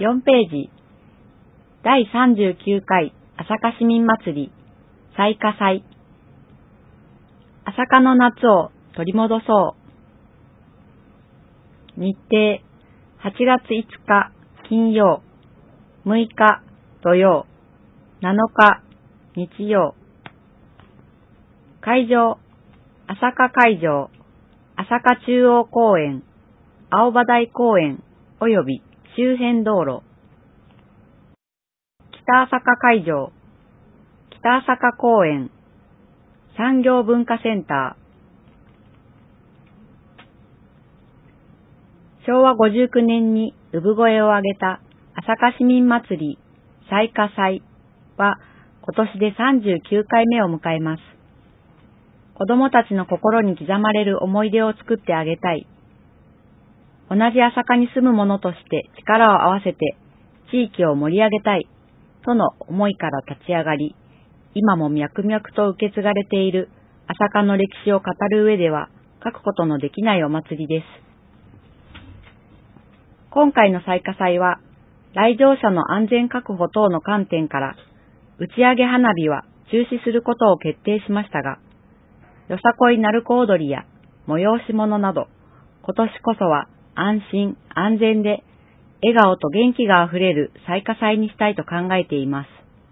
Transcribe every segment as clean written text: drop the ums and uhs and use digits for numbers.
4ページ、第39回朝霞市民祭り、彩霞祭。朝霞の夏を取り戻そう。日程、8月5日金曜、6日土曜、7日日曜。会場、朝霞会場、朝霞中央公園、青葉台公園及び周辺道路。北朝霞会場、北朝霞公園、産業文化センター。昭和59年に産声を上げた朝霞市民祭り彩霞祭は今年で39回目を迎えます。子供たちの心に刻まれる思い出を作ってあげたい。同じ朝霞に住む者として力を合わせて地域を盛り上げたいとの思いから立ち上がり、今も脈々と受け継がれている朝霞の歴史を語る上では欠くことのできないお祭りです。今回の彩霞祭は来場者の安全確保等の観点から打ち上げ花火は中止することを決定しましたが、よさこい鳴子踊りや催し物など今年こそは安心安全で笑顔と元気があふれる彩霞祭にしたいと考えています。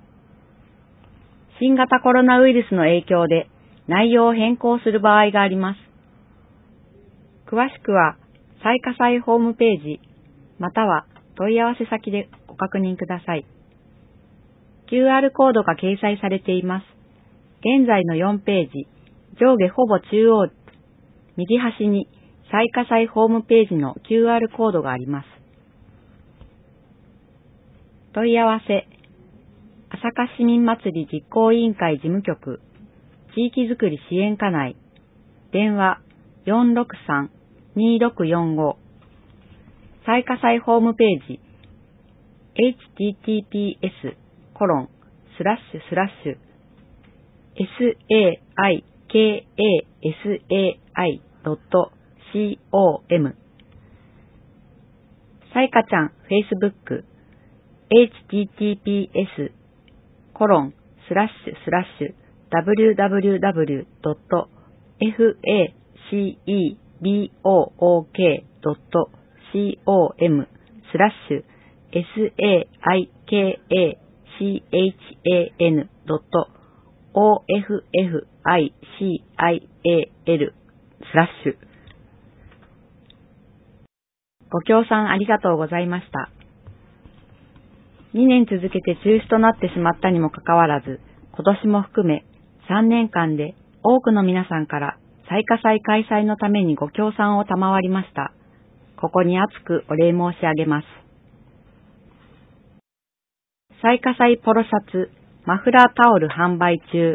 新型コロナウイルスの影響で内容を変更する場合があります。詳しくは彩霞祭ホームページまたは問い合わせ先でご確認ください。QR コードが掲載されています。現在の4ページ、上下ほぼ中央、右端に彩霞祭ホームページの QR コードがあります。問い合わせ、朝霞市民祭り実行委員会事務局、地域づくり支援課内、電話 463-2645、彩霞祭ホームページ、https://saikasai.com 彩霞ちゃん Facebook https://www.saikasai.official/。ご協賛ありがとうございました。2年続けて中止となってしまったにもかかわらず、今年も含め3年間で多くの皆さんから彩霞祭開催のためにご協賛を賜りました。ここに厚くお礼申し上げます。彩霞祭ポロシャツ、マフラータオル販売中。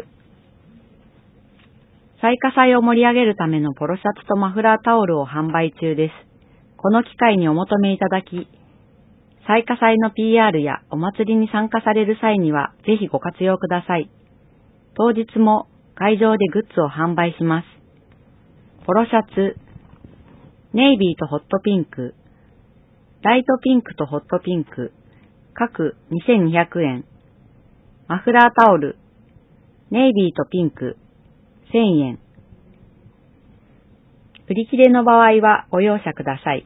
彩霞祭を盛り上げるためのポロシャツとマフラータオルを販売中です。この機会にお求めいただき、彩霞祭の PR やお祭りに参加される際にはぜひご活用ください。当日も会場でグッズを販売します。ポロシャツ、ネイビーとホットピンク、ライトピンクとホットピンク、各2200円。マフラータオル、ネイビーとピンク、1000円。売り切れの場合はご容赦ください。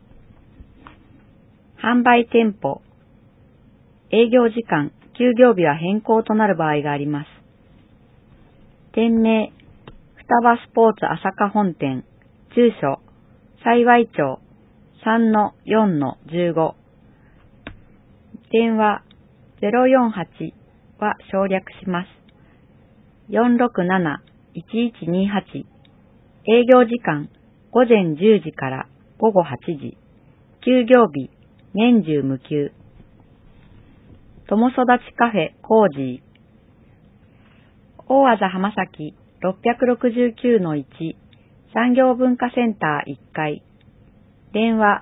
販売店舗、営業時間、休業日は変更となる場合があります。店名、双葉スポーツ朝霞本店、住所、幸町 3-4-15、電話048は省略します。467-1128、営業時間、午前10時から午後8時、休業日、年中無休。友育ちカフェコージー。大字浜崎 669-1 産業文化センター1階。電話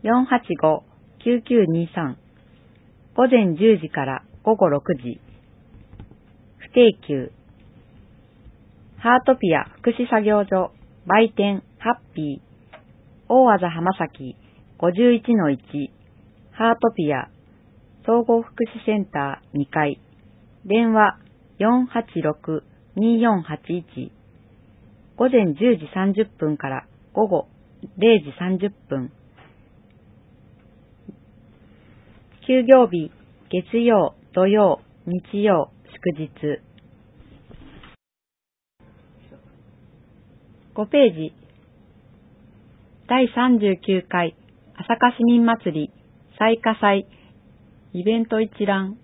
485-9923。午前10時から午後6時。不定休。ハートピア福祉作業所売店ハッピー。大字浜崎 51-1。ハートピア総合福祉センター2階、電話486-2481、午前10時30分から午後0時30分、休業日、月曜、土曜、日曜、祝日。5ページ、第39回朝霞市民祭り彩花祭イベント一覧。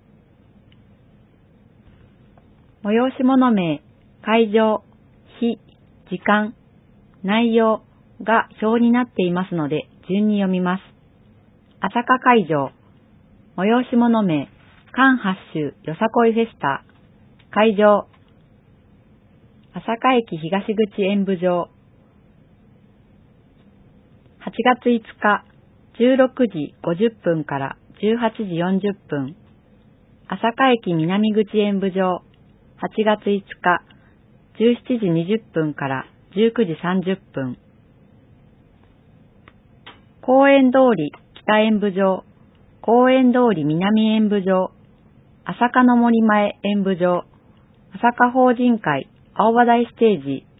催し物名、会場、日、時間、内容が表になっていますので順に読みます。朝霞会場、催し物名、関八州よさこいフェスタ。会場、朝霞駅東口演舞場。8月5日、16時50分から18時40分。朝霞駅南口演舞場。8月5日、17時20分から19時30分。公園通り北演舞場。公園通り南演舞場。朝霞の森前演舞場。朝霞法人会青葉台ステージ。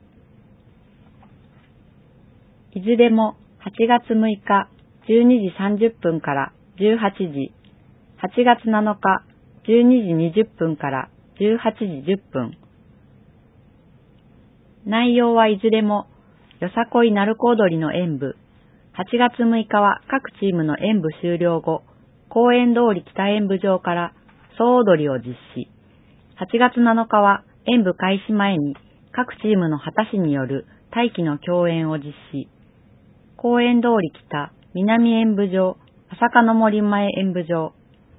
いずれも8月6日12時30分から18時。8月7日12時20分から18時10分。内容はいずれもよさこい鳴子踊りの演舞。8月6日は各チームの演舞終了後、公園通り北演舞場から総踊りを実施。8月7日は演舞開始前に各チームの旗師による大旗の競演を実施。公園通り北、南演舞場、朝霞の森前演舞場。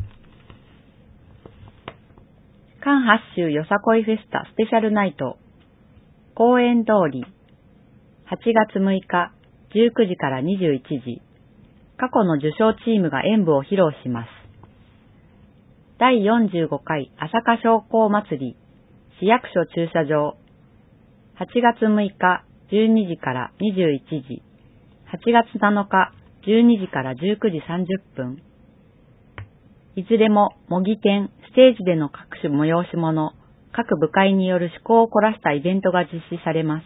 関八州よさこいフェスタスペシャルナイト。公園通り。8月6日、19時から21時。過去の受賞チームが演舞を披露します。第45回朝霞商工祭り。市役所駐車場。8月6日、12時から21時。8月7日、12時から19時30分。いずれも模擬店、ステージでの各種催し物、各部会による趣向を凝らしたイベントが実施されます。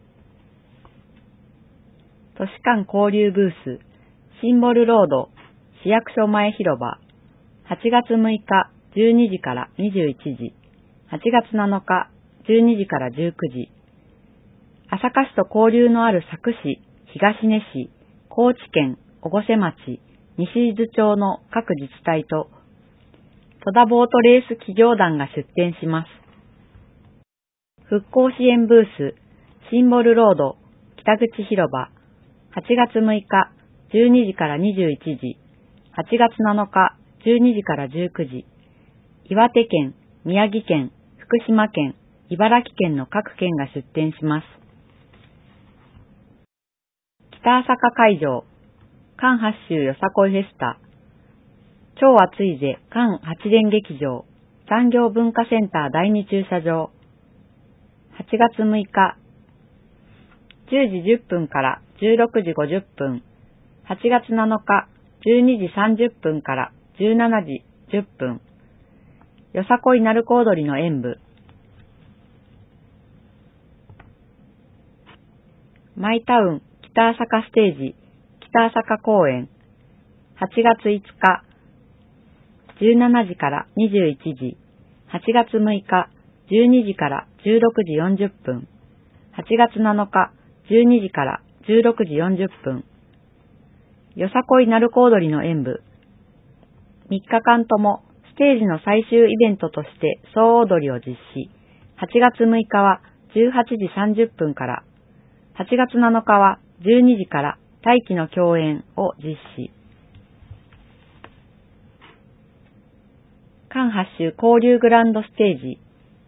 都市間交流ブース、シンボルロード、市役所前広場。8月6日、12時から21時。8月7日、12時から19時。朝霞市と交流のある佐久市、東根市、高知県、越生町、西伊豆町の各自治体と、戸田ボートレース企業団が出展します。復興支援ブース、シンボルロード、北口広場。8月6日、12時から21時。8月7日、12時から19時。岩手県、宮城県、福島県、茨城県の各県が出展します。北朝霞会場、関八州よさこいフェスタ。超暑いぜ関八連劇場、産業文化センター第2駐車場。8月6日、10時10分から16時50分。8月7日、12時30分から17時10分。よさこい鳴子踊りの演舞。マイタウン北朝霞ステージ、北朝霞公演。8月5日、17時から21時。8月6日、12時から16時40分。8月7日、12時から16時40分。よさこい鳴子踊りの演舞。3日間ともステージの最終イベントとして総踊りを実施。8月6日は18時30分から、8月7日は12時から大旗の競演を実施。関八州交流グランドステージ。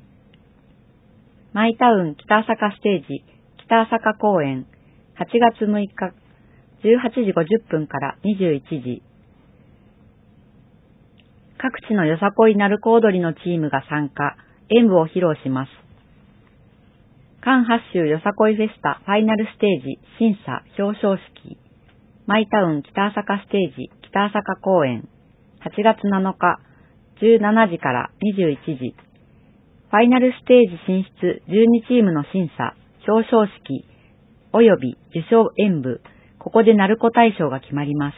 マイタウン北朝霞ステージ、北朝霞公演。8月6日、18時50分から21時。各地のよさこい鳴子踊りのチームが参加、演舞を披露します。関八州よさこいフェスタファイナルステージ審査表彰式。マイタウン北朝霞ステージ北朝霞公演。8 8月7日17時から21時、ファイナルステージ進出12チームの審査、表彰式、及び受賞演舞、ここで鳴子大賞が決まります。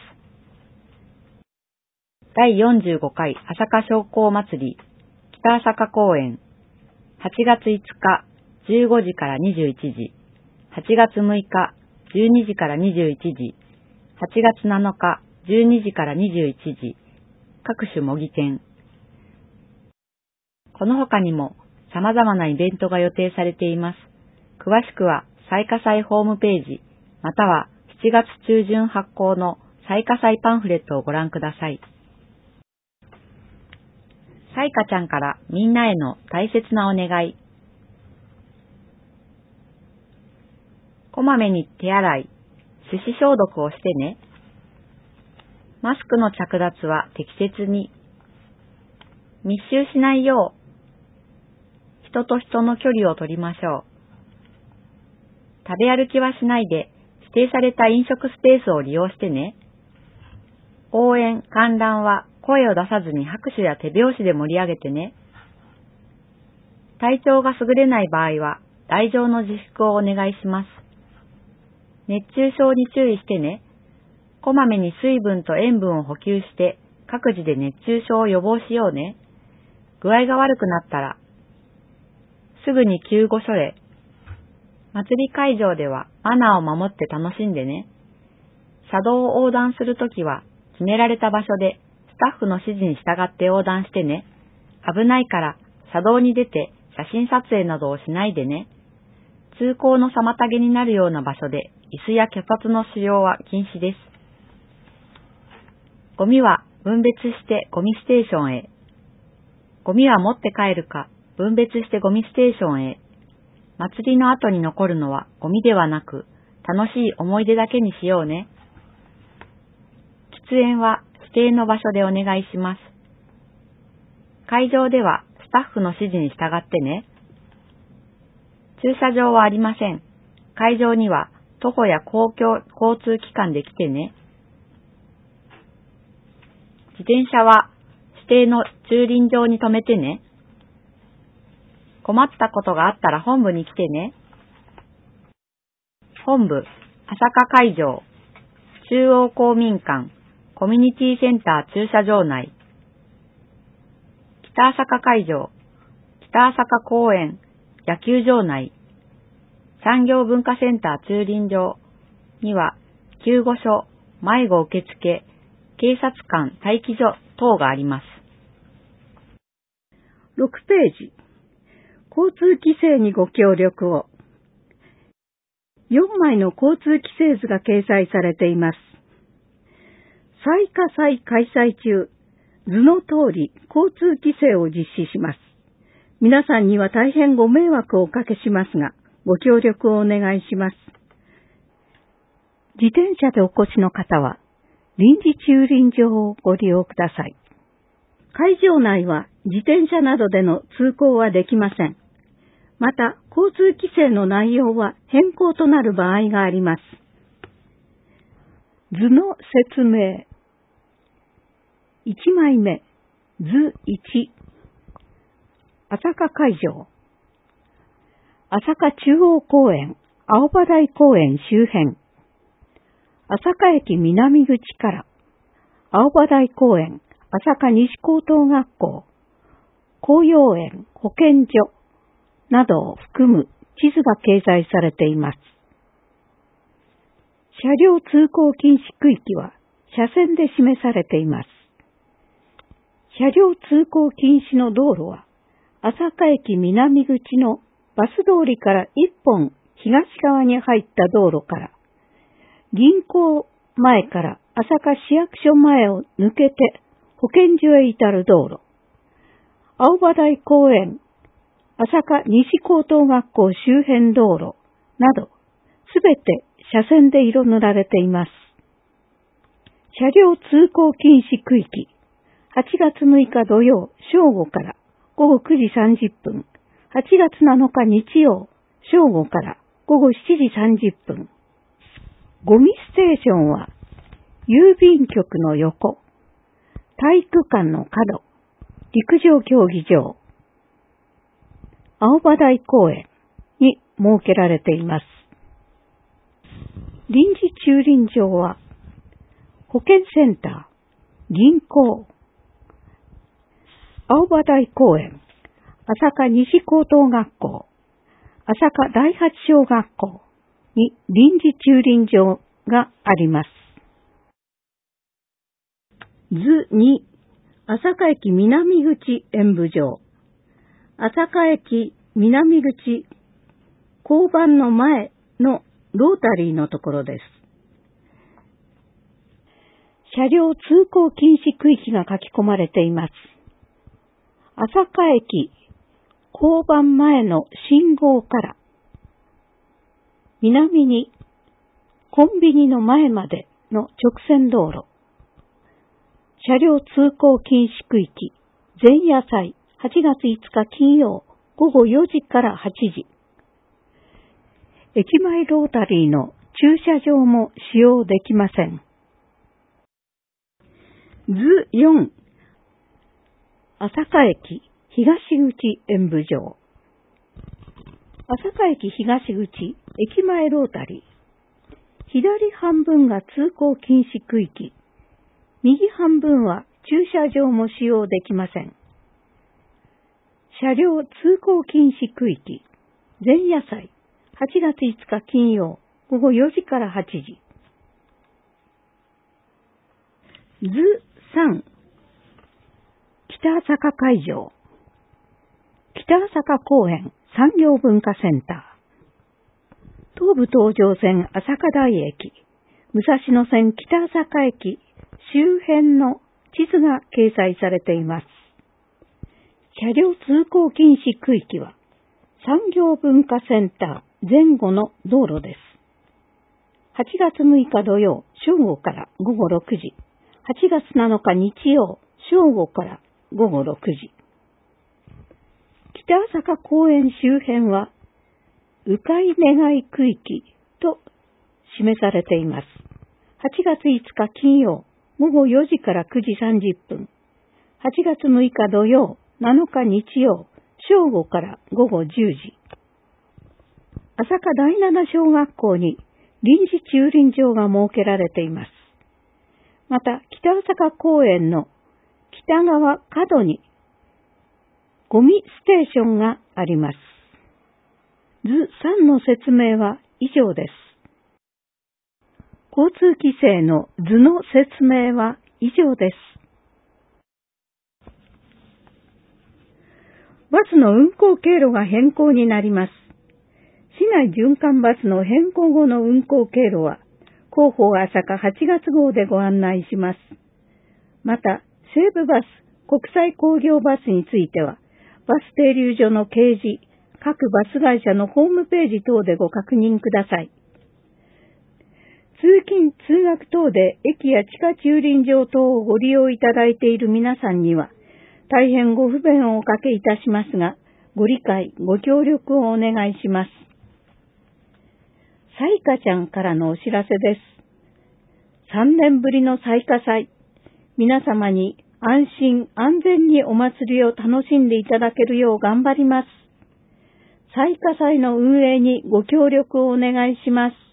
第45回朝霞商工祭り、北朝霞公演、8月5日15時から21時、8月6日12時から21時、8月7日12時から21時、各種模擬店。この他にも様々なイベントが予定されています。詳しくは彩華祭ホームページ、または7月中旬発行の彩華祭パンフレットをご覧ください。彩華ちゃんからみんなへの大切なお願い。こまめに手洗い、手指消毒をしてね。マスクの着脱は適切に。密集しないよう、人と人の距離を取りましょう。食べ歩きはしないで、指定された飲食スペースを利用してね。応援、観覧は声を出さずに拍手や手拍子で盛り上げてね。体調が優れない場合は、来場の自粛をお願いします。熱中症に注意してね。こまめに水分と塩分を補給して、各自で熱中症を予防しようね。具合が悪くなったら、すぐに救護所へ。祭り会場ではマナーを守って楽しんでね。車道を横断するときは、決められた場所でスタッフの指示に従って横断してね。危ないから車道に出て写真撮影などをしないでね。通行の妨げになるような場所で椅子や脚立の使用は禁止です。ゴミは分別してゴミステーションへ。ゴミは持って帰るか分別してゴミステーションへ。祭りの後に残るのはゴミではなく楽しい思い出だけにしようね。喫煙は指定の場所でお願いします。会場ではスタッフの指示に従ってね。駐車場はありません。会場には徒歩や公共交通機関で来てね。自転車は指定の駐輪場に停めてね。困ったことがあったら本部に来てね。本部、朝霞会場、中央公民館、コミュニティセンター駐車場内。北朝霞会場、北朝霞公園、野球場内。産業文化センター駐輪場には、救護所、迷子受付、警察官待機所等があります。 6ページ。交通規制にご協力を。4枚の交通規制図が掲載されています。彩華祭開催中、図の通り交通規制を実施します。皆さんには大変ご迷惑をおかけしますが、ご協力をお願いします。自転車でお越しの方は、臨時駐輪場をご利用ください。会場内は自転車などでの通行はできません。また、交通規制の内容は変更となる場合があります。図の説明。1枚目、図1。朝霞会場。朝霞中央公園、青葉台公園周辺。朝霞駅南口から、青葉台公園、朝霞西高等学校、紅葉園保健所などを含む地図が掲載されています。車両通行禁止区域は車線で示されています。車両通行禁止の道路は、朝霞駅南口のバス通りから一本東側に入った道路から、銀行前から朝霞市役所前を抜けて保健所へ至る道路、青葉台公園、朝霞西高等学校周辺道路など、すべて車線で色塗られています。車両通行禁止区域、8月6日土曜正午から午後9時30分、8月7日日曜正午から午後7時30分。ゴミステーションは郵便局の横、 体育館の角、陸上競技場、青葉台公園に設けられています。臨時駐輪場は、保健センター、銀行、青葉台公園、朝霞西高等学校、朝霞第八小学校に臨時駐輪場があります。図2、朝霞駅南口演舞場。朝霞駅南口交番の前のロータリーのところです。車両通行禁止区域が書き込まれています。朝霞駅交番前の信号から南にコンビニの前までの直線道路。車両通行禁止区域前夜祭8月5日金曜午後4時から8時。駅前ロータリーの駐車場も使用できません。図4、朝霞駅東口演舞場。朝霞駅東口駅前ロータリー。左半分が通行禁止区域。右半分は駐車場も使用できません。車両通行禁止区域前夜祭8月5日金曜午後4時から8時。図3、北朝霞会場。北朝霞公園産業文化センター。東武東上線朝霞台駅、武蔵野線北朝霞駅周辺の地図が掲載されています。車両通行禁止区域は産業文化センター前後の道路です。8月6日土曜正午から午後6時、8月7日日曜正午から午後6時。北朝霞公園周辺は迂回願い区域と示されています。8月5日金曜午後4時から9時30分、8月6日土曜7日日曜正午から午後10時。朝霞第七小学校に臨時駐輪場が設けられています。また北朝霞公園の北側角にゴミステーションがあります。図3の説明は以上です。交通規制の図の説明は以上です。バスの運行経路が変更になります。市内循環バスの変更後の運行経路は、広報朝霞8月号でご案内します。また、西武バス、国際工業バスについては、バス停留所の掲示、各バス会社のホームページ等でご確認ください。通勤・通学等で駅や地下駐輪場等をご利用いただいている皆さんには、大変ご不便をおかけいたしますが、ご理解、ご協力をお願いします。さいかちゃんからのお知らせです。3年ぶりの彩花祭、皆様に安心安全にお祭りを楽しんでいただけるよう頑張ります。彩花祭の運営にご協力をお願いします。